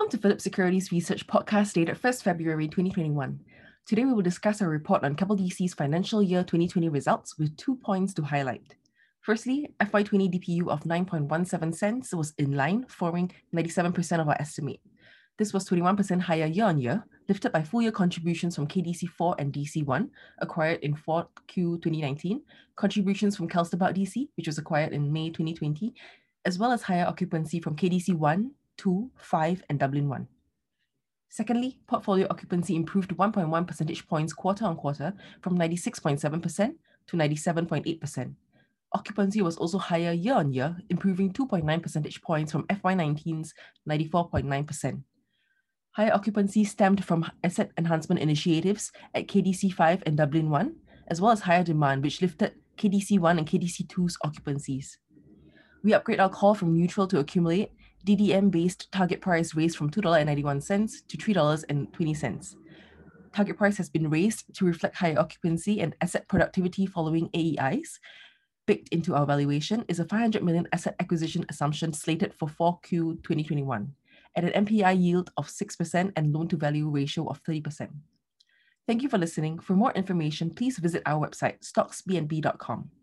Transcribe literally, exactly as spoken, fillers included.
Welcome to Philip Securities Research podcast dated first February twenty twenty-one. Today we will discuss a report on Keppel D C's financial year twenty twenty results with two points to highlight. Firstly, F Y twenty D P U of nine point one seven cents was in line, forming ninety-seven percent of our estimate. This was twenty-one percent higher year-on-year, lifted by full-year contributions from K D C four and D C one, acquired in fourth Q twenty nineteen, contributions from Kelsterbach D C, which was acquired in May twenty twenty, as well as higher occupancy from K D C one, two, five, and Dublin one. Secondly, portfolio occupancy improved one point one percentage points quarter on quarter from ninety-six point seven percent to ninety-seven point eight percent. Occupancy was also higher year on year, improving two point nine percentage points from F Y nineteen's ninety-four point nine percent. Higher occupancy stemmed from asset enhancement initiatives at K D C five and Dublin one, as well as higher demand, which lifted K D C one and K D C two's occupancies. We upgrade our call from neutral to accumulate. D D M-based target price raised from two dollars and ninety-one cents to three dollars and twenty cents. Target price has been raised to reflect higher occupancy and asset productivity following A E Is. Baked into our valuation is a five hundred million asset acquisition assumption slated for four Q twenty twenty-one at an M P I yield of six percent and loan-to-value ratio of thirty percent. Thank you for listening. For more information, please visit our website, stocks b n b dot com.